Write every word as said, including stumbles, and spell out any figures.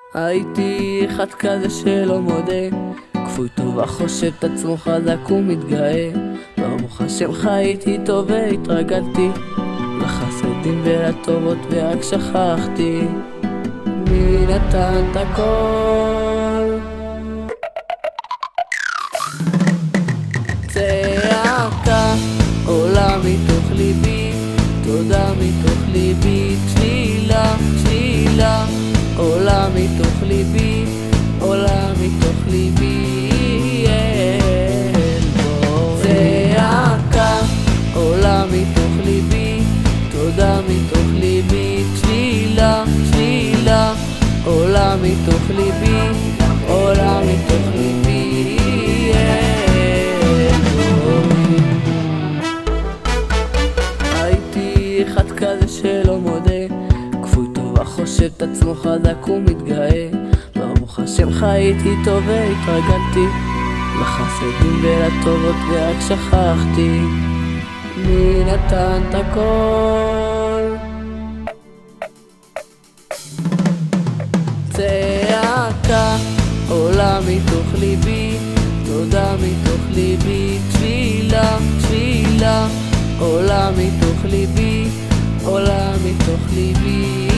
הייתי אחד כזה שלא מודה, כפוי טובה חושב את עצמו חזק ומתגאה. ברוך השם חייתי טוב והתרגלתי לחסדים ולטובות ורק שכחתי מי נתן את הכל. צעקה עולה מתוך ליבי, תודה מתוך ליבי, תפילה, תפילה עולה מתוך ליבי, עולה מתוך ליבי, אין בו. צעקה עולה מתוך ליבי, תודה מתוך ליבי, תפילה, תפילה עולה מתוך ליבי, עולה מתוך ליבי, אין בו. הייתי אחד כזה שלא מודה, כפוי טובה חושב את עצמו חזק ומתגאה. ברוך השם חייתי טוב והתרגלתי לחסדים ולטובות ורק שכחתי מי נתן את הכל. צעקה עולה מתוך ליבי, תודה מתוך ליבי, תפילה, תפילה עולה מתוך ליבי, עולה מתוך ליבי.